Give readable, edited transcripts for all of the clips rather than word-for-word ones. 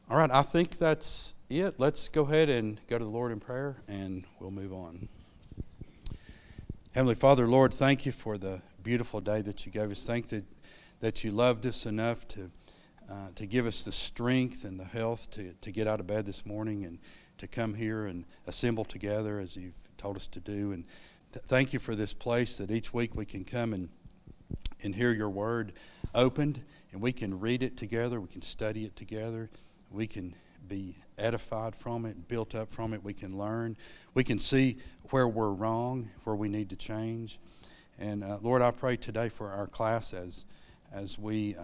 All right, I think that's it. Let's go ahead and go to the Lord in prayer, and we'll move on. Heavenly Father, Lord, thank you for the beautiful day that you gave us. Thank that you loved us enough to give us the strength and the health to get out of bed this morning and to come here and assemble together as you've told us to do. And thank you for this place that each week we can come and hear your word opened, and we can read it together, we can study it together, we can be edified from it, built up from it, we can learn, we can see where we're wrong, where we need to change. And Lord, I pray today for our class as we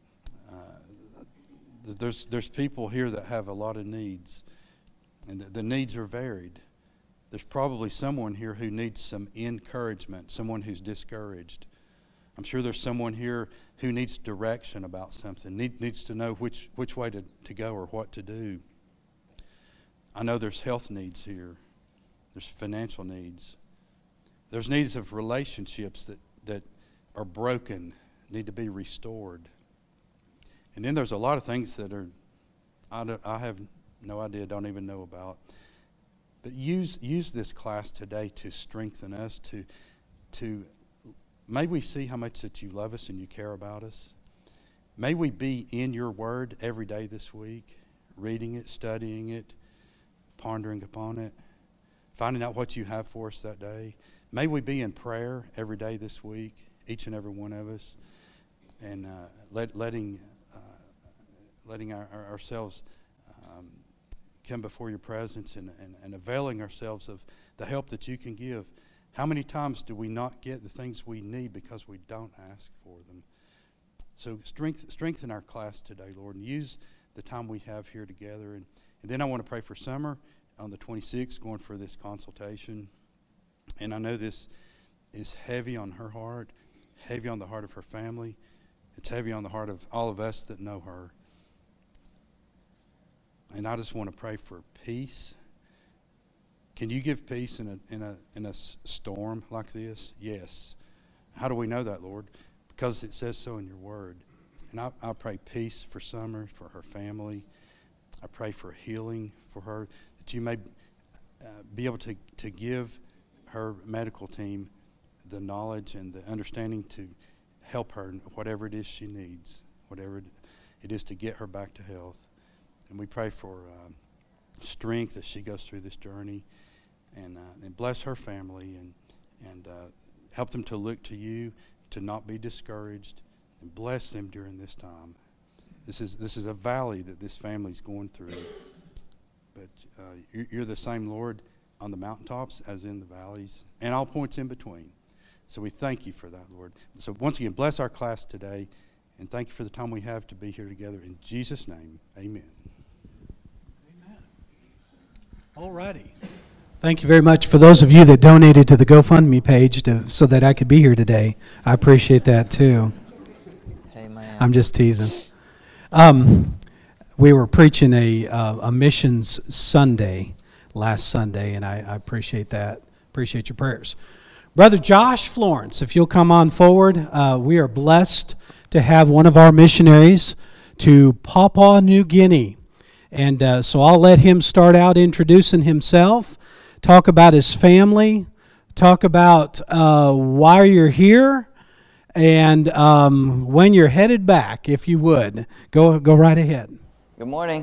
there's people here that have a lot of needs, and the needs are varied. There's probably someone here who needs some encouragement, someone who's discouraged. I'm sure there's someone here who needs direction about something, needs to know which way to go or what to do. I know there's health needs here. There's financial needs. There's needs of relationships that are broken, need to be restored. And then there's a lot of things that I have no idea, don't even know about. But use this class today to strengthen us, to may we see how much that you love us and you care about us. May we be in your word every day this week, reading it, studying it, pondering upon it, finding out what you have for us that day. May we be in prayer every day this week, each and every one of us, and letting ourselves come before your presence and availing ourselves of the help that you can give. How many times do we not get the things we need because we don't ask for them? So strengthen our class today, Lord, and use the time we have here together. And then I want to pray for Summer on the 26th, going for this consultation. And I know this is heavy on her heart, heavy on the heart of her family. It's heavy on the heart of all of us that know her. And I just want to pray for peace. Can you give peace in a storm like this? Yes. How do we know that, Lord? Because it says so in your word. And I pray peace for Summer, for her family. I pray for healing for her, that you may be able to give her medical team the knowledge and the understanding to help her in whatever it is she needs, whatever it is to get her back to health. And we pray for strength as she goes through this journey, and bless her family and help them to look to you, to not be discouraged, and bless them during this time. This is a valley that this family's going through, but you're the same, Lord, on the mountaintops as in the valleys and all points in between. So we thank you for that, Lord. So once again, bless our class today, and thank you for the time we have to be here together. In Jesus' name, amen. All righty. Thank you very much for those of you that donated to the GoFundMe page so that I could be here today. I appreciate that too. Amen. I'm just teasing. We were preaching a missions Sunday last Sunday, and I appreciate that. Appreciate your prayers. Brother Josh Florence, if you'll come on forward, we are blessed to have one of our missionaries to Papua New Guinea. And so I'll let him start out introducing himself, talk about his family, talk about why you're here, and when you're headed back, if you would. Go right ahead. Good morning.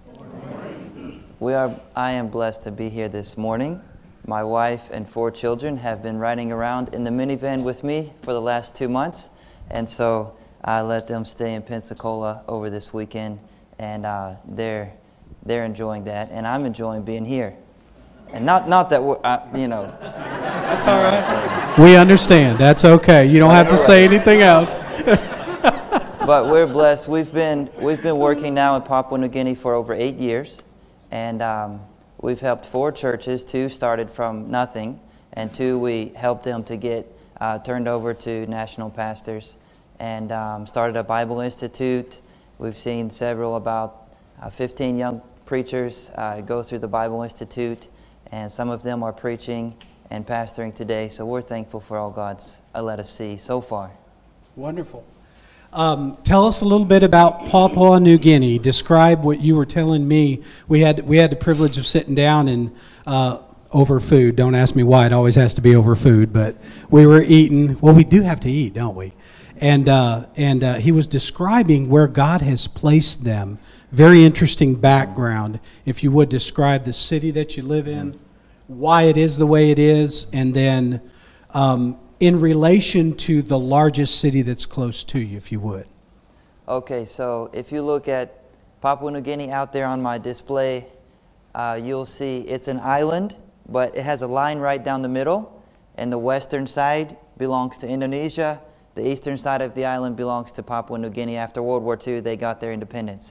I am blessed to be here this morning. My wife and 4 children have been riding around in the minivan with me for the last 2 months, and so I let them stay in Pensacola over this weekend, and they're enjoying that, and I'm enjoying being here. And not that we're, That's all right. We understand. That's okay. You don't have to say anything else. But we're blessed. We've been working now in Papua New Guinea for over 8 years, and we've helped 4 churches. 2 started from nothing, and 2 we helped them to get turned over to national pastors, and started a Bible Institute. We've seen about 15 young preachers go through the Bible Institute, and some of them are preaching and pastoring today. So we're thankful for all God's let us see so far. Wonderful. Tell us a little bit about Papua New Guinea. Describe what you were telling me. We had the privilege of sitting down and over food. Don't ask me why. It always has to be over food. But we were eating. Well, we do have to eat, don't we? And he was describing where God has placed them. Very interesting background. If you would describe the city that you live in, why it is the way it is, and then in relation to the largest city that's close to you, if you would. Okay, so if you look at Papua New Guinea out there on my display, you'll see it's an island, but it has a line right down the middle, and the western side belongs to Indonesia. The eastern side of the island belongs to Papua New Guinea. After World War II, they got their independence.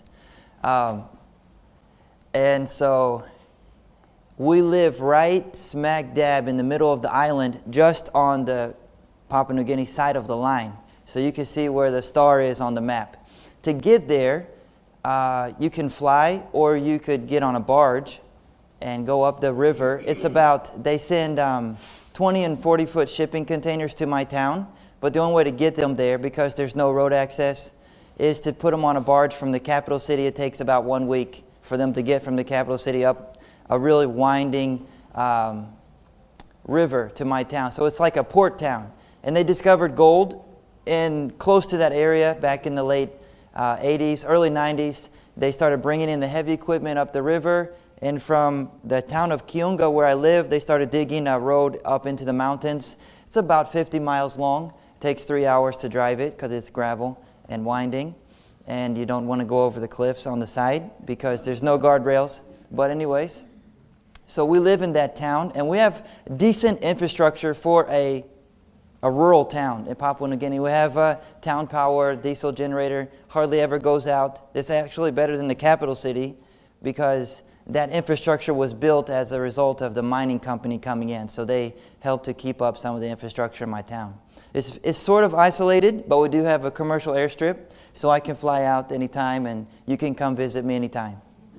And so we live right smack dab in the middle of the island, just on the Papua New Guinea side of the line. So you can see where the star is on the map. To get there, you can fly, or you could get on a barge and go up the river. It's about, they send 20 and 40-foot shipping containers to my town, but the only way to get them there, because there's no road access, is to put them on a barge from the capital city. It takes about 1 week for them to get from the capital city up a really winding river to my town. So it's like a port town. And they discovered gold in close to that area back in the late 80s, early 90s. They started bringing in the heavy equipment up the river. And from the town of Kiunga, where I live, they started digging a road up into the mountains. It's about 50 miles long. It takes 3 hours to drive it because it's gravel and winding. And you don't want to go over the cliffs on the side because there's no guardrails. But anyways, so we live in that town, and we have decent infrastructure for a rural town in Papua New Guinea. We have a town power, diesel generator, hardly ever goes out. It's actually better than the capital city because that infrastructure was built as a result of the mining company coming in. So they helped to keep up some of the infrastructure in my town. It's sort of isolated, but we do have a commercial airstrip, so I can fly out anytime, and you can come visit me anytime.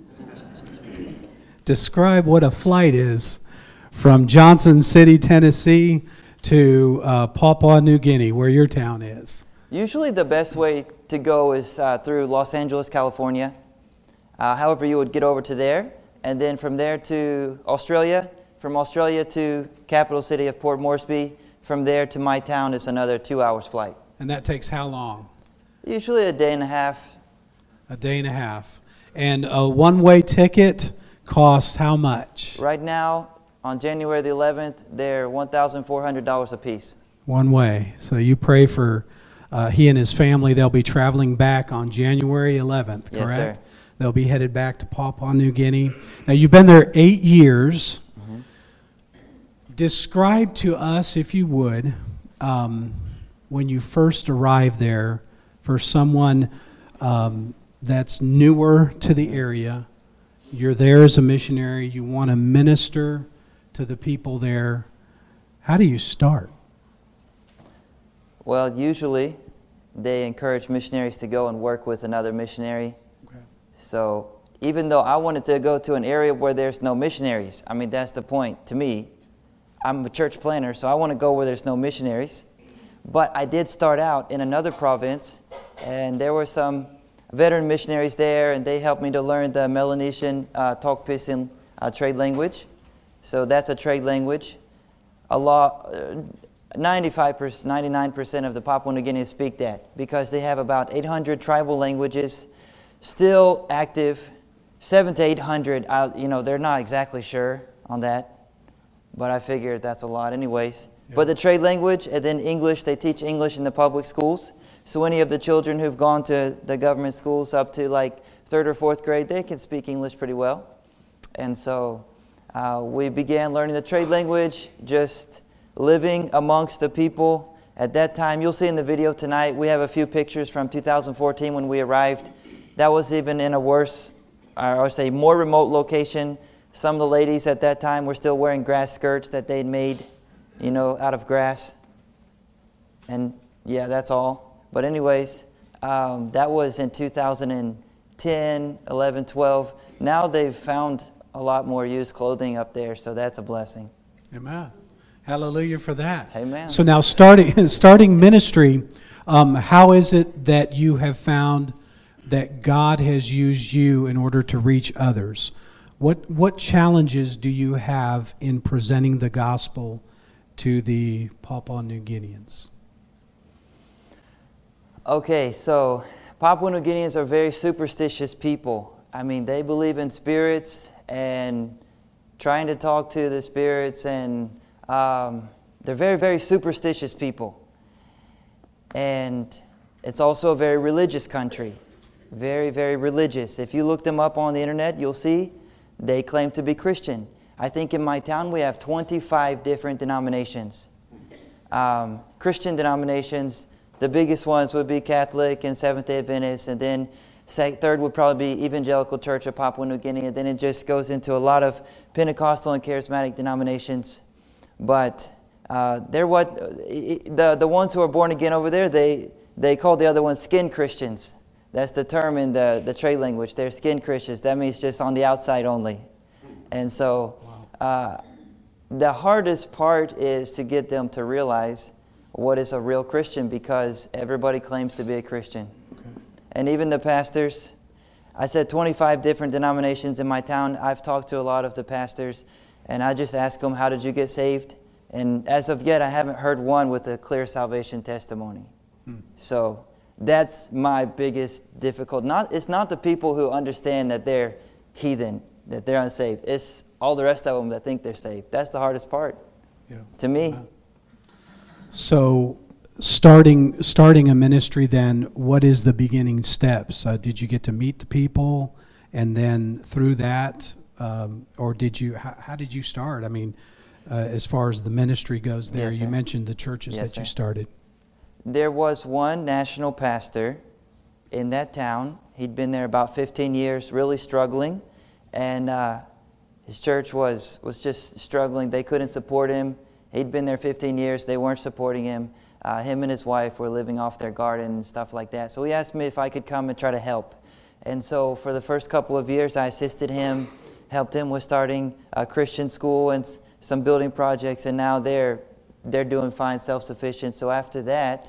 Describe what a flight is from Johnson City, Tennessee to Papua New Guinea, where your town is. Usually the best way to go is through Los Angeles, California. However, you would get over to there, and then from there to Australia. From Australia to capital city of Port Moresby. From there to my town is another 2 hours flight. And that takes how long? Usually a day and a half. A day and a half. And a one-way ticket costs how much? Right now, on January the 11th, they're $1,400 a piece. One way. So you pray for he and his family. They'll be traveling back on January 11th, correct? Yes, sir. They'll be headed back to Papua New Guinea. Now, you've been there 8 years. Mm-hmm. Describe to us, if you would, when you first arrived there, for someone that's newer to the area. You're there as a missionary. You want to minister to the people there. How do you start? Well, usually they encourage missionaries to go and work with another missionary. Okay. So even though I wanted to go to an area where there's no missionaries, I mean, that's the point to me. I'm a church planner, so I want to go where there's no missionaries. But I did start out in another province, and there were some veteran missionaries there, and they helped me to learn the Melanesian Tok Pisin trade language. So that's a trade language. 99% of the Papua New Guineans speak that because they have about 800 tribal languages still active. 700 to 800, they're not exactly sure on that, but I figured that's a lot anyways. Yeah. But the trade language, and then English, they teach English in the public schools. So any of the children who've gone to the government schools up to like 3rd or 4th grade, they can speak English pretty well. And so we began learning the trade language, just living amongst the people. At that time, you'll see in the video tonight, we have a few pictures from 2014 when we arrived. That was even in a worse, I would say more remote location. Some of the ladies at that time were still wearing grass skirts that they'd made, out of grass. And yeah, that's all. But anyways, that was in 2010, 11, 12. Now they've found a lot more used clothing up there, so that's a blessing. Amen. Hallelujah for that. Amen. So now starting ministry, how is it that you have found that God has used you in order to reach others? What challenges do you have in presenting the gospel to the Papua New Guineans? Okay, so Papua New Guineans are very superstitious people. I mean, they believe in spirits and trying to talk to the spirits, and they're very, very superstitious people. And it's also a very religious country. Very, very religious. If you look them up on the internet, you'll see they claim to be Christian. I think in my town we have 25 different denominations. Christian denominations, the biggest ones would be Catholic and Seventh-day Adventist, and then third would probably be Evangelical Church of Papua New Guinea, and then it just goes into a lot of Pentecostal and Charismatic denominations. But they're the ones who are born again over there, they call the other ones skin Christians. That's the term in the trade language. They're skin Christians. That means just on the outside only. And so the hardest part is to get them to realize what is a real Christian, because everybody claims to be a Christian. Okay. And even the pastors, I said 25 different denominations in my town. I've talked to a lot of the pastors, and I just ask them, how did you get saved? And as of yet, I haven't heard one with a clear salvation testimony. So that's my biggest difficulty. It's not the people who understand that they're heathen, that they're unsaved. It's all the rest of them that think they're saved. That's the hardest part to me. So starting a ministry then, what is the beginning steps? Did you get to meet the people, and then through that, or did you? How did you start? I mean, as far as the ministry goes there, you mentioned the churches that you started. There was one national pastor in that town. He'd been there about 15 years, really struggling. And his church was just struggling. They couldn't support him. He'd been there 15 years. They weren't supporting him. Him and his wife were living off their garden and stuff like that. So he asked me if I could come and try to help. And so for the first couple of years, I assisted him, helped him with starting a Christian school and some building projects. And now they're doing fine, self-sufficient. So after that,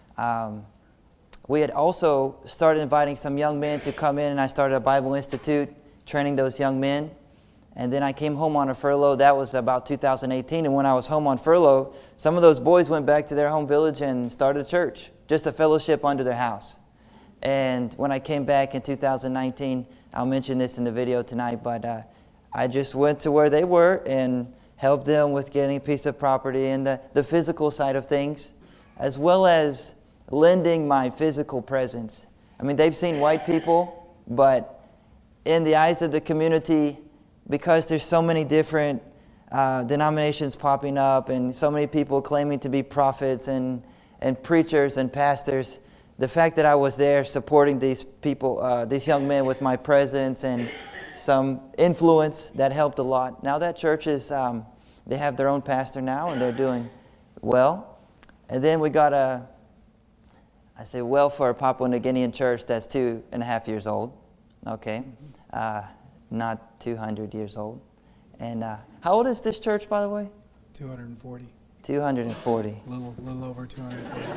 we had also started inviting some young men to come in, and I started a Bible Institute, training those young men. And then I came home on a furlough. That was about 2018. And when I was home on furlough, some of those boys went back to their home village and started a church, just a fellowship under their house. And when I came back in 2019, I'll mention this in the video tonight, but I just went to where they were and helped them with getting a piece of property and the physical side of things, as well as lending my physical presence. I mean, they've seen white people, but in the eyes of the community, because there's so many different denominations popping up and so many people claiming to be prophets and preachers and pastors, the fact that I was there supporting these people, these young men with my presence and some influence, that helped a lot. Now that church is, they have their own pastor now, and they're doing well. And then we got I say well for a Papua New Guinean church that's 2.5 years old. Okay. Not 200 years old. And how old is this church, by the way? 240. 240. A little over 240.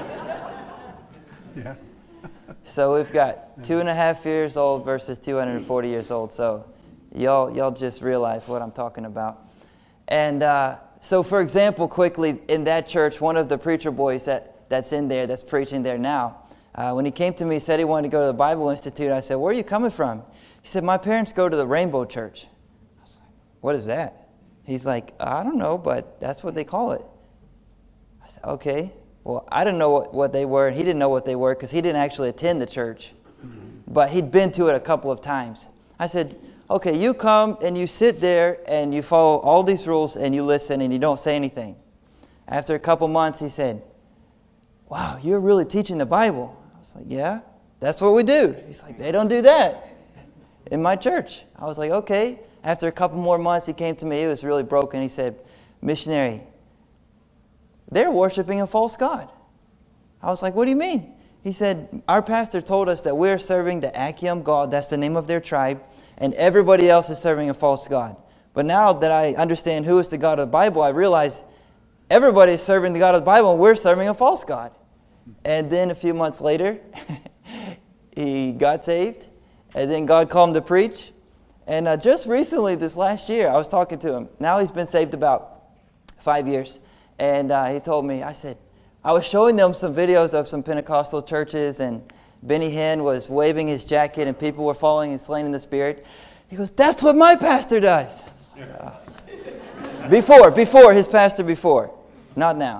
Yeah. So we've got 2.5 years old versus 240 years old. So y'all just realize what I'm talking about. And so, for example, quickly, in that church, one of the preacher boys that's in there, that's preaching there now, when he came to me, he said he wanted to go to the Bible Institute. I said, where are you coming from? He said, my parents go to the Rainbow Church. I was like, what is that? He's like, I don't know, but that's what they call it. I said, okay. Well, I didn't know what they were, and he didn't know what they were because he didn't actually attend the church. But he'd been to it a couple of times. I said, okay, you come and you sit there and you follow all these rules and you listen and you don't say anything. After a couple months, he said, wow, you're really teaching the Bible. I was like, yeah, that's what we do. He's like, they don't do that in my church. I was like, okay. After a couple more months, he came to me. He was really broken. He said, missionary, they're worshiping a false god. I was like, what do you mean? He said, our pastor told us that we're serving the Akyem god. That's the name of their tribe. And everybody else is serving a false god. But now that I understand who is the God of the Bible, I realize everybody's serving the God of the Bible, and we're serving a false God. And then a few months later, he got saved, and then God called him to preach. And just recently, this last year, I was talking to him. Now he's been saved about 5 years. And he told me, I was showing them some videos of some Pentecostal churches, and Benny Hinn was waving his jacket, and people were falling and slain in the Spirit. He goes, that's what my pastor does. I was like, Before, his pastor before. Not now.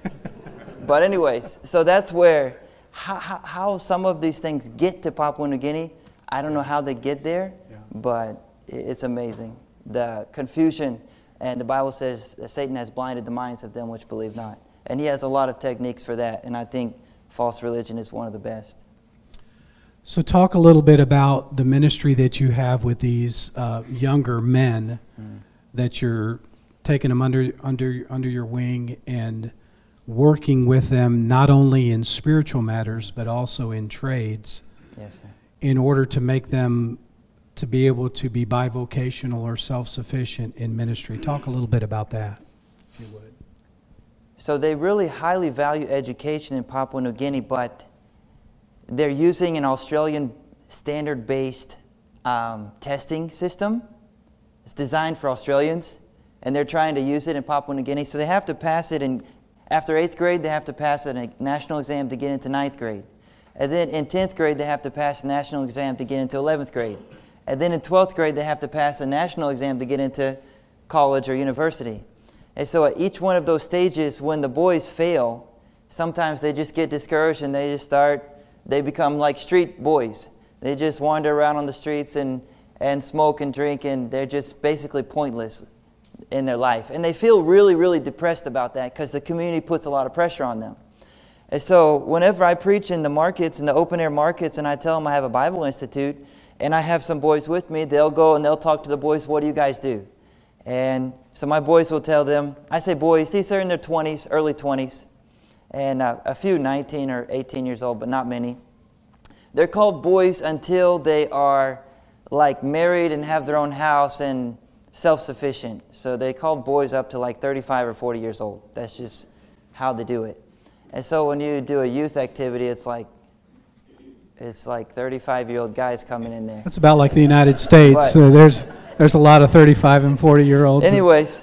But anyways, so that's where, how some of these things get to Papua New Guinea. I don't know how they get there, but it's amazing. The confusion, and the Bible says that Satan has blinded the minds of them which believe not. And he has a lot of techniques for that, and I think false religion is one of the best. So talk a little bit about the ministry that you have with these younger men, that you're taking them under your wing and working with them not only in spiritual matters but also in trades. Yes, sir. In order to make them to be able to be bivocational or self-sufficient in ministry. Talk a little bit about that, if you would. So they really highly value education in Papua New Guinea, but they're using an Australian standard-based testing system. It's designed for Australians, and they're trying to use it in Papua New Guinea. So they have to pass it, and after 8th grade, they have to pass a national exam to get into 9th grade. And then in 10th grade, they have to pass a national exam to get into 11th grade. And then in 12th grade, they have to pass a national exam to get into college or university. And so at each one of those stages, when the boys fail, sometimes they just get discouraged and they become like street boys. They just wander around on the streets and smoke and drink, and they're just basically pointless in their life. And they feel really, really depressed about that because the community puts a lot of pressure on them. And so whenever I preach in the markets, in the open-air markets, and I tell them I have a Bible Institute, and I have some boys with me, they'll go and they'll talk to the boys, what do you guys do? And so my boys will tell them, I say boys, these are in their 20s, early 20s, and a few 19 or 18 years old, but not many. They're called boys until they are like married and have their own house and self-sufficient. So they call boys up to like 35 or 40 years old. That's just how they do it. And so when you do a youth activity, it's like 35-year-old guys coming in there. That's about like the United States. So there's a lot of 35 and 40-year-olds. Anyways,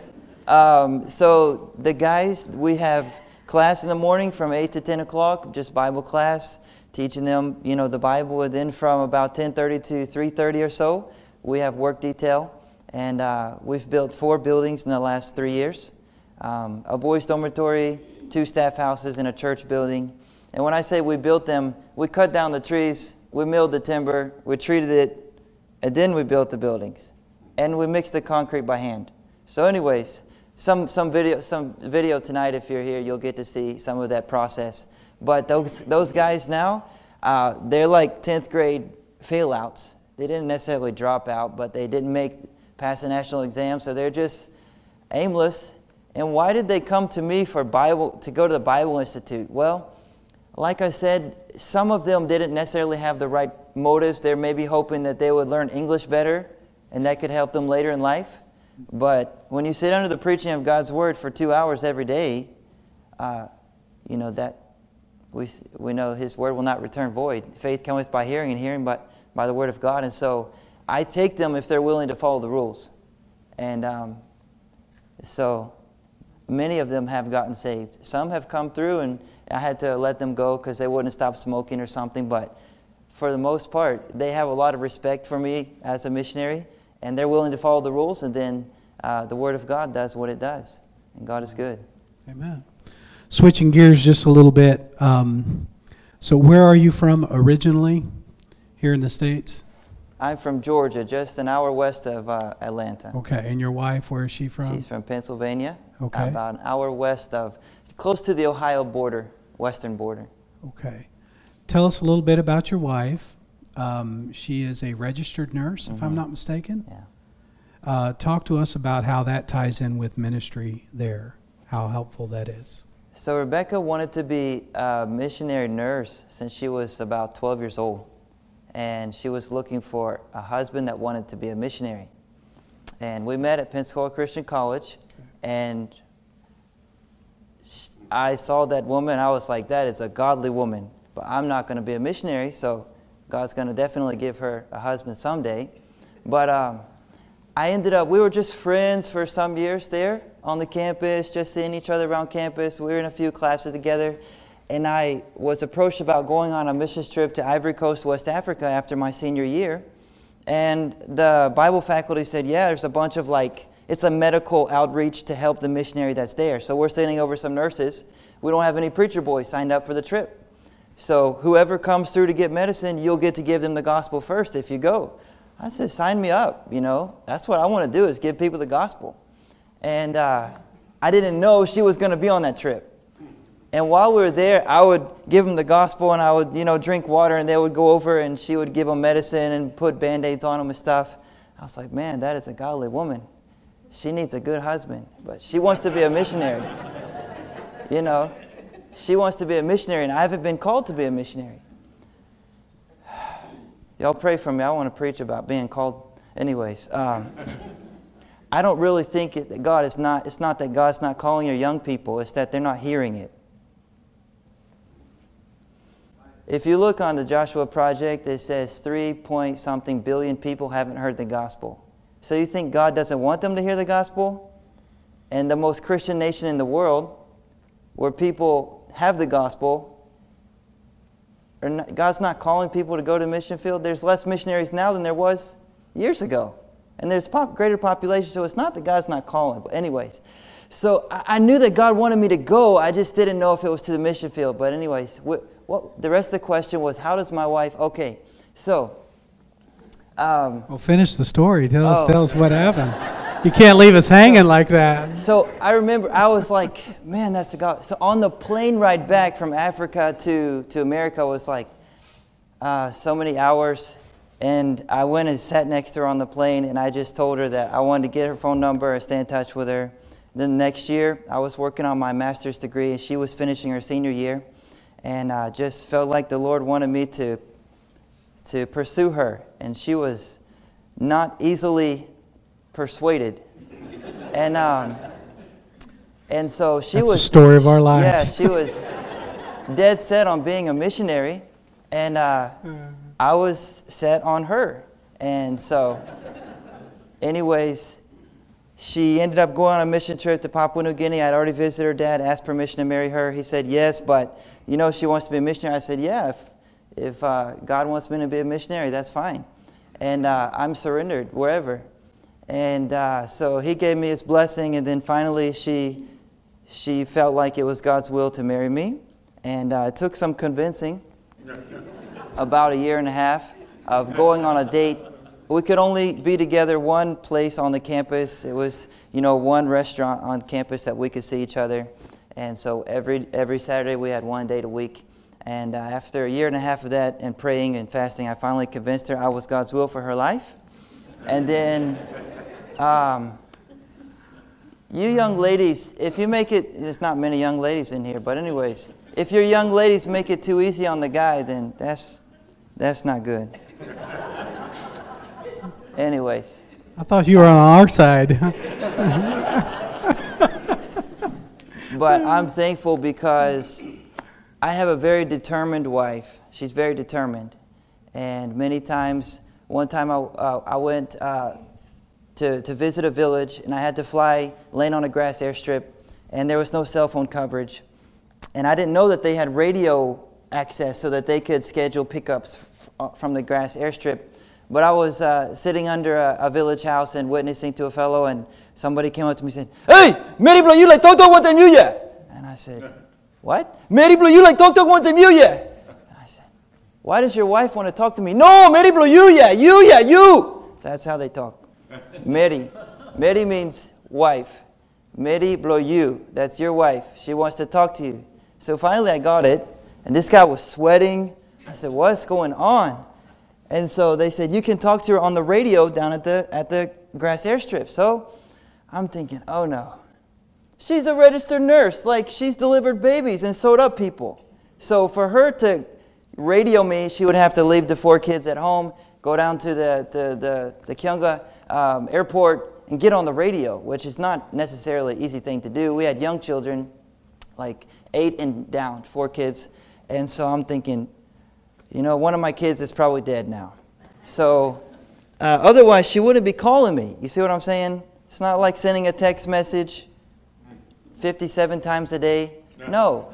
so the guys, we have class in the morning from 8 to 10 o'clock, just Bible class, teaching them, the Bible. And then from about 10:30 to 3:30 or so, we have work detail. And we've built 4 buildings in the last 3 years. A boys' dormitory, 2 staff houses, and a church building. And when I say we built them, we cut down the trees, we milled the timber, we treated it, and then we built the buildings. And we mixed the concrete by hand. So anyways, some video tonight, if you're here, you'll get to see some of that process. But those guys now, they're like 10th grade failouts. They didn't necessarily drop out, but they didn't pass the national exam, so they're just aimless. And why did they come to me to go to the Bible Institute? Well, like I said, some of them didn't necessarily have the right motives. They're maybe hoping that they would learn English better, and that could help them later in life. But when you sit under the preaching of God's Word for 2 hours every day, that we know His Word will not return void. Faith cometh by hearing, and hearing by the Word of God. And so I take them if they're willing to follow the rules. And so many of them have gotten saved. Some have come through, and I had to let them go because they wouldn't stop smoking or something. But for the most part, they have a lot of respect for me as a missionary, and they're willing to follow the rules, and then the Word of God does what it does. And God is good. Amen. Switching gears just a little bit. So where are you from originally here in the States? I'm from Georgia, just an hour west of Atlanta. Okay, and your wife, where is she from? She's from Pennsylvania. Okay. About an hour west close to the Ohio border, western border. Okay. Tell us a little bit about your wife. She is a registered nurse, if I'm not mistaken. Yeah. Talk to us about how that ties in with ministry there, how helpful that is. So Rebecca wanted to be a missionary nurse since she was about 12 years old. And she was looking for a husband that wanted to be a missionary. And we met at Pensacola Christian College. And I saw that woman. I was like, that is a godly woman. But I'm not going to be a missionary, so God's going to definitely give her a husband someday. But I ended up, we were just friends for some years there on the campus, just seeing each other around campus. We were in a few classes together. And I was approached about going on a missions trip to Ivory Coast, West Africa after my senior year. And the Bible faculty said, yeah, there's a bunch of it's a medical outreach to help the missionary that's there. So we're sending over some nurses. We don't have any preacher boys signed up for the trip. So whoever comes through to get medicine, you'll get to give them the gospel first if you go. I said, sign me up, That's what I want to do, is give people the gospel. And I didn't know she was going to be on that trip. And while we were there, I would give them the gospel, and I would, drink water, and they would go over, and she would give them medicine and put Band-Aids on them and stuff. I was like, man, that is a godly woman. She needs a good husband, but she wants to be a missionary. She wants to be a missionary, and I haven't been called to be a missionary. Y'all pray for me. I want to preach about being called. Anyways, I don't really think that God is not, it's not that God's not calling your young people, it's that they're not hearing it. If you look on the Joshua Project, it says 3-point-something billion people haven't heard the gospel. So you think God doesn't want them to hear the gospel? And the most Christian nation in the world, where people have the gospel, God's not calling people to go to the mission field. There's less missionaries now than there was years ago. And there's greater population, so it's not that God's not calling. But anyways, so I knew that God wanted me to go. I just didn't know if it was to the mission field. But anyways, the rest of the question was, how does my wife... Okay, so... well, finish the story. Tell us what happened. You can't leave us hanging like that. So I remember I was like, man, that's the God. So on the plane ride back from Africa to America was so many hours. And I went and sat next to her on the plane, and I just told her that I wanted to get her phone number and stay in touch with her. Then the next year, I was working on my master's degree, and she was finishing her senior year. And I just felt like the Lord wanted me to pursue her. And she was not easily persuaded. And so she was... That's the story of our lives. Yeah, she was dead set on being a missionary. And I was set on her. And so, anyways, she ended up going on a mission trip to Papua New Guinea. I'd already visited her dad, asked permission to marry her. He said yes, but she wants to be a missionary. I said, yeah, if God wants me to be a missionary, that's fine. And I'm surrendered wherever. And so he gave me his blessing, and then finally she felt like it was God's will to marry me. And it took some convincing. About a year and a half of going on a date. We could only be together one place on the campus. It was, one restaurant on campus that we could see each other. And so every Saturday we had one date a week. And after a year and a half of that and praying and fasting, I finally convinced her I was God's will for her life. And then, you young ladies, if you make it, there's not many young ladies in here, but anyways, if your young ladies make it too easy on the guy, then that's not good. Anyways. I thought you were on our side. But I'm thankful because I have a very determined wife. She's very determined. And many times, one time I went to visit a village, and I had to land on a grass airstrip, and there was no cell phone coverage. And I didn't know that they had radio access so that they could schedule pickups from the grass airstrip. But I was sitting under a village house and witnessing to a fellow, and somebody came up to me and said, "Hey, Mary Blue, you like Tok Tok one time you yeah?" And I said, "What? Mary Blue, you like Tok Tok one time you yeah?" And I said, "Why does your wife want to talk to me?" "No, Mary Blue, you yeah, you." So that's how they talk. Mary. Mary means wife. Mary Blue, you. That's your wife. She wants to talk to you. So finally I got it. And this guy was sweating. I said, "What's going on?" And so they said, "You can talk to her on the radio down at the grass airstrip." So I'm thinking, oh no. She's a registered nurse. She's delivered babies and sewed up people. So for her to radio me, she would have to leave the 4 kids at home, go down to the Kyunga airport and get on the radio, which is not necessarily an easy thing to do. We had young children. like 8 and down, 4 kids. And so I'm thinking, one of my kids is probably dead now. So otherwise, she wouldn't be calling me. You see what I'm saying? It's not like sending a text message 57 times a day. No.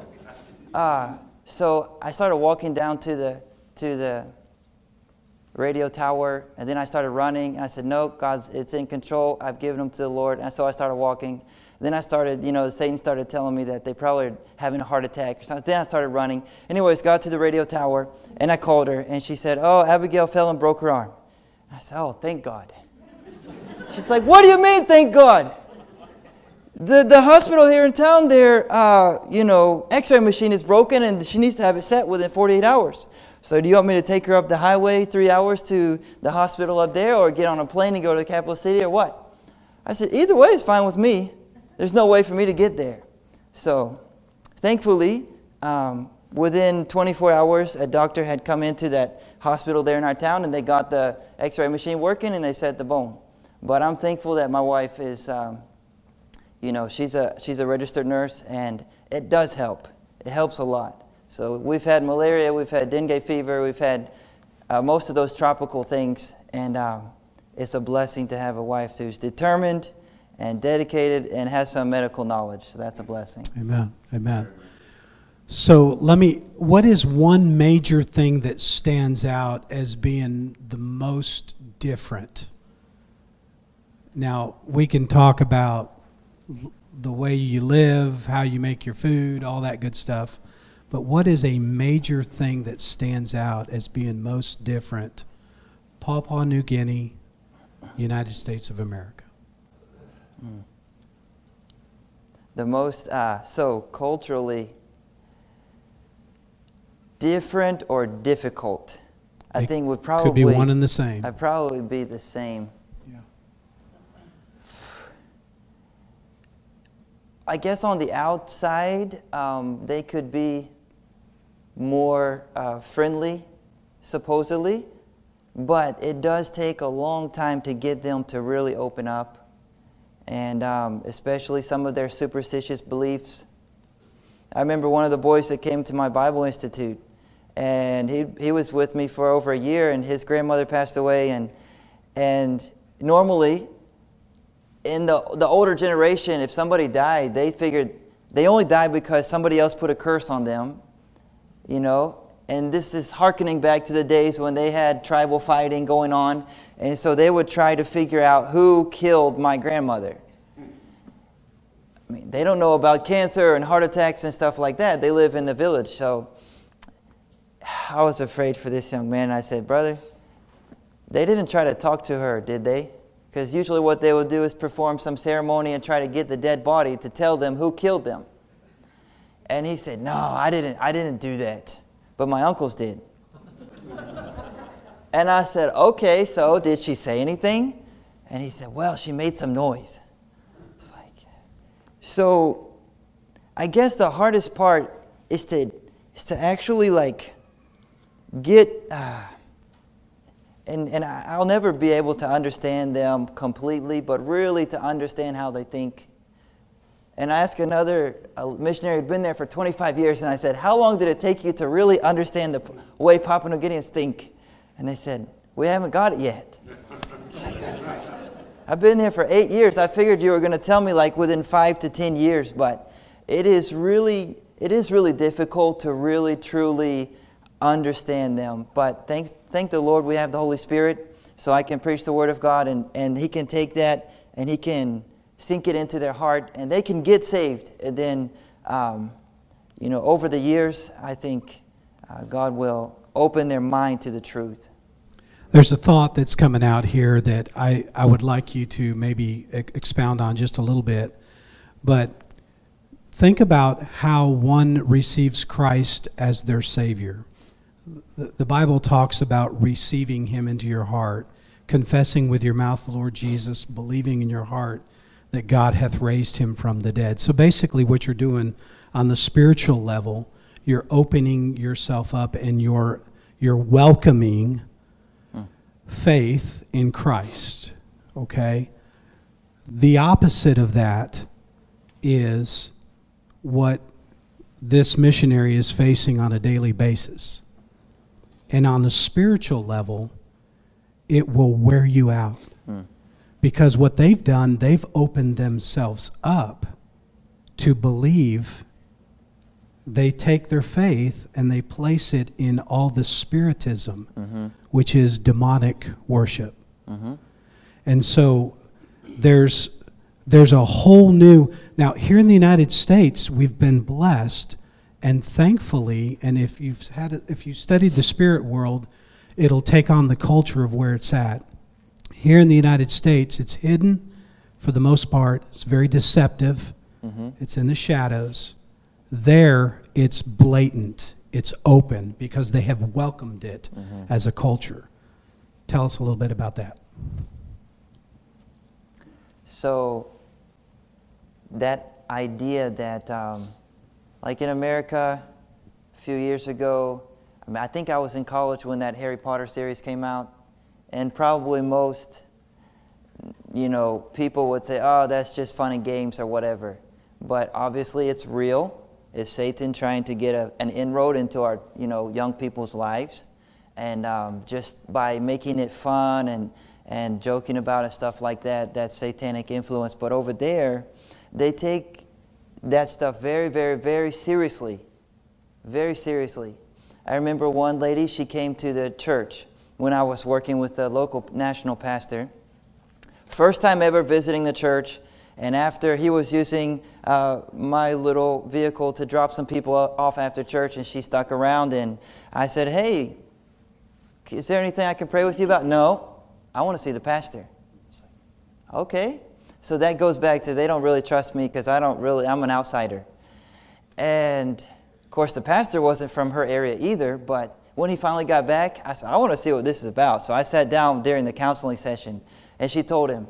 So I started walking down to the radio tower, and then I started running. And I said, no, God, it's in control. I've given them to the Lord. And so I started walking. Then I started, Satan started telling me that they probably were having a heart attack or something. Then I started running. Anyways, got to the radio tower, and I called her, and she said, oh, Abigail fell and broke her arm. I said, oh, thank God. She's like, what do you mean, thank God? The hospital here in town, their x-ray machine is broken, and she needs to have it set within 48 hours. So do you want me to take her up the highway 3 hours to the hospital up there, or get on a plane and go to the capital city, or what? I said, either way is fine with me. There's no way for me to get there. So thankfully, within 24 hours, a doctor had come into that hospital there in our town, and they got the x-ray machine working, and they set the bone. But I'm thankful that my wife is, she's a registered nurse, and it does help. It helps a lot. So we've had malaria, we've had dengue fever, we've had most of those tropical things, and it's a blessing to have a wife who's determined and dedicated and has some medical knowledge. So that's a blessing. Amen. Amen. So what is one major thing that stands out as being the most different? Now, we can talk about the way you live, how you make your food, all that good stuff. But what is a major thing that stands out as being most different? Papua New Guinea, United States of America. The most, so culturally different or difficult, I think would probably... Could be one and the same. I'd probably be the same. Yeah. I guess on the outside, they could be more friendly, supposedly, but it does take a long time to get them to really open up. And especially some of their superstitious beliefs. I remember one of the boys that came to my Bible Institute, and he was with me for over a year, and his grandmother passed away, and normally in the older generation, if somebody died, they figured they only died because somebody else put a curse on them, and this is hearkening back to the days when they had tribal fighting going on. And so they would try to figure out who killed my grandmother. I mean, they don't know about cancer and heart attacks and stuff like that. They live in the village. So I was afraid for this young man. I said, brother, they didn't try to talk to her, did they? Because usually what they would do is perform some ceremony and try to get the dead body to tell them who killed them. And he said, no, I didn't do that. But my uncles did. And I said, okay, so did she say anything? And he said, well, she made some noise. It's like, so I guess the hardest part is to actually get, and I'll never be able to understand them completely, but really to understand how they think. And I asked a missionary who'd been there for 25 years, and I said, how long did it take you to really understand the way Papua New Guineans think? And they said, we haven't got it yet. It's like, I've been there for 8 years. I figured you were going to tell me within 5 to 10 years, but it is really difficult to really, truly understand them. But thank the Lord we have the Holy Spirit, so I can preach the Word of God, and He can take that, and He can sink it into their heart, and they can get saved. And then, over the years, I think God will open their mind to the truth. There's a thought that's coming out here that I would like you to maybe expound on just a little bit. But think about how one receives Christ as their Savior. The Bible talks about receiving Him into your heart, confessing with your mouth the Lord Jesus, believing in your heart that God hath raised Him from the dead. So basically what you're doing on the spiritual level, you're opening yourself up and you're welcoming faith in Christ. Okay? The opposite of that is what this missionary is facing on a daily basis. And on a spiritual level, it will wear you out. Because what they've done, they've opened themselves up to believe. They take their faith and they place it in all the spiritism, which is demonic worship. And so there's a whole new, now here in the United States, we've been blessed, and thankfully, and if you studied the spirit world, it'll take on the culture of where it's at. Here in the United States, it's hidden for the most part. It's very deceptive. It's in the shadows. There, it's blatant. It's open because they have welcomed it as a culture. Tell us a little bit about that. So that idea that, like in America, a few years ago, I think I was in college when that Harry Potter series came out, and probably most, people would say, oh, that's just fun and games or whatever. But obviously it's real. It's Satan trying to get an inroad into our, young people's lives. And just by making it fun and joking about it, stuff like that, that's satanic influence. But over there, they take that stuff very, very, very seriously. Very seriously. I remember one lady, she came to the church when I was working with the local national pastor. First time ever visiting the church, and after he was using my little vehicle to drop some people off after church, and she stuck around, and I said, hey, is there anything I can pray with you about? No, I want to see the pastor. Okay. So that goes back to they don't really trust me because I'm an outsider. And of course the pastor wasn't from her area either, but when he finally got back, I said, I want to see what this is about. So I sat down during the counseling session, and she told him,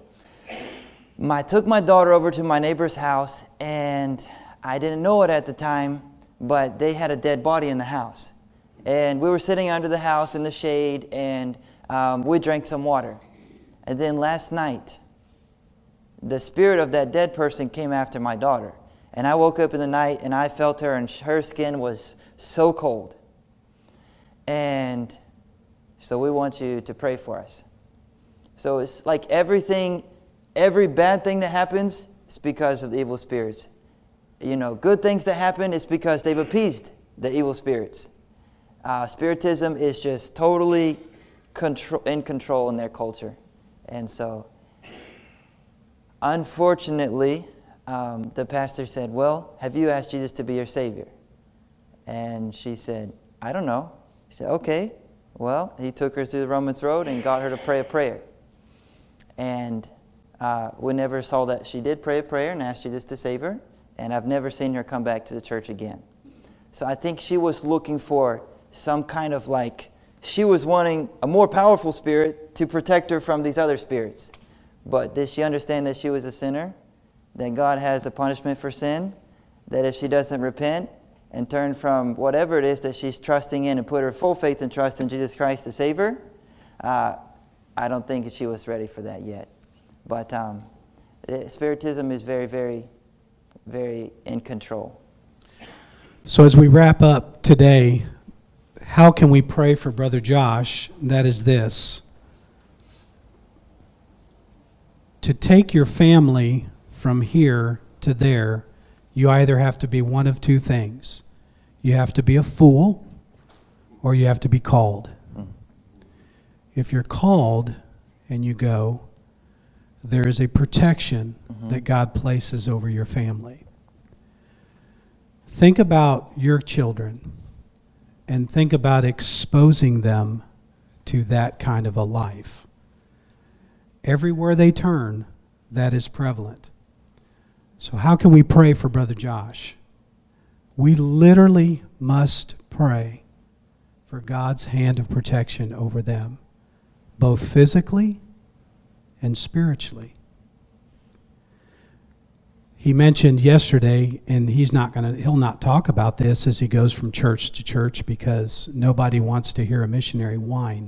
I took my daughter over to my neighbor's house, and I didn't know it at the time, but they had a dead body in the house. And we were sitting under the house in the shade, and we drank some water. And then last night, the spirit of that dead person came after my daughter. And I woke up in the night, and I felt her, and her skin was so cold. And so we want you to pray for us. So it's like every bad thing that happens is because of the evil spirits. Good things that happen is because they've appeased the evil spirits. Spiritism is just totally in control in their culture. And so, unfortunately, the pastor said, well, have you asked Jesus to be your Savior? And she said, I don't know. He said, okay. Well, he took her through the Romans Road and got her to pray a prayer. And we never saw that she did pray a prayer and asked Jesus to save her. And I've never seen her come back to the church again. So I think she was looking for some kind of she was wanting a more powerful spirit to protect her from these other spirits. But did she understand that she was a sinner? That God has a punishment for sin? That if she doesn't repent and turn from whatever it is that she's trusting in and put her full faith and trust in Jesus Christ to save her, I don't think she was ready for that yet. But Spiritism is very, very, very in control. So as we wrap up today, how can we pray for Brother Josh? That is this. To take your family from here to there, you either have to be one of two things. You have to be a fool, or you have to be called. If you're called and you go, there is a protection that God places over your family. Think about your children and think about exposing them to that kind of a life. Everywhere they turn, that is prevalent. So how can we pray for Brother Josh? We literally must pray for God's hand of protection over them, both physically and spiritually. He mentioned yesterday, and he'll not talk about this as he goes from church to church because nobody wants to hear a missionary whine.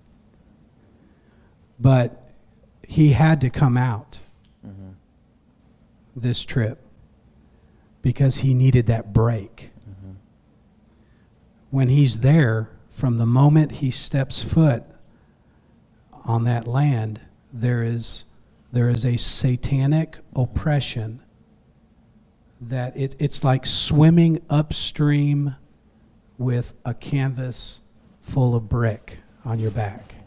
But he had to come out this trip because he needed that break. when he's there, from the moment he steps foot on that land, there is a satanic oppression that it's like swimming upstream with a canvas full of brick on your back.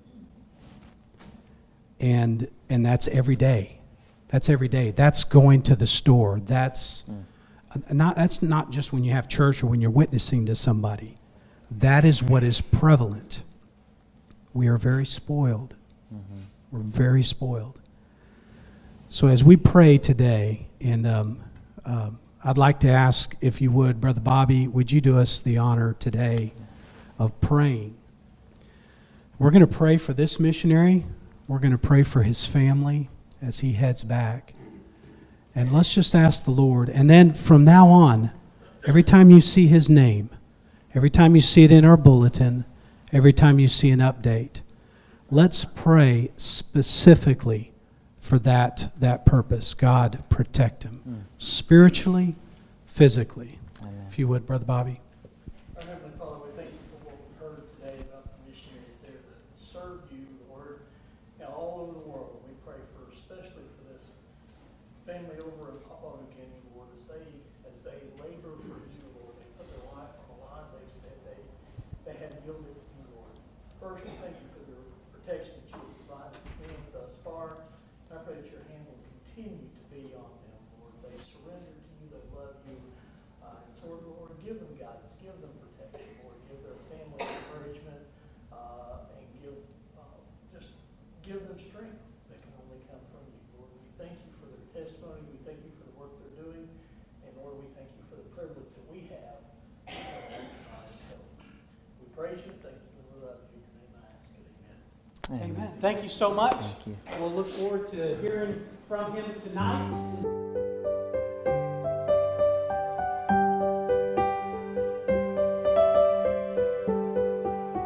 And that's every day. That's every day. That's going to the store. That's not just when you have church or when you're witnessing to somebody. That is what is prevalent. We are very spoiled. Mm-hmm. We're very spoiled. So as we pray today, and I'd like to ask, if you would, Brother Bobby, would you do us the honor today of praying? We're going to pray for this missionary. We're going to pray for his family as he heads back. And let's just ask the Lord. And then from now on, every time you see his name, every time you see it in our bulletin, every time you see an update, let's pray specifically for that purpose. God, protect him spiritually, physically. Amen. If you would, Brother Bobby. Our Heavenly Father, we thank you for what we've heard today about the missionaries there that serve you, Lord, all over the world. We pray for, especially for this family over in Papua New Guinea, Lord, as they labor for you, Lord. They put their life on the line. They've said they have yielded to you, Lord. First, we thank you for the protection that you have provided them thus far. I pray that your hand will continue to be on them, Lord. They surrender to you. They love you. And so, Lord, give them guidance. Give them protection, Lord. Give their family encouragement and give them strength that can only come from you, Lord. We thank you for their testimony. We thank you for the work they're doing. And, Lord, we thank you for the privilege that we have to help alongside them. We praise you. Thank you. We love you. In your name I ask it. Amen. Amen. Thank you so much. Thank you. We'll look forward to hearing from him tonight.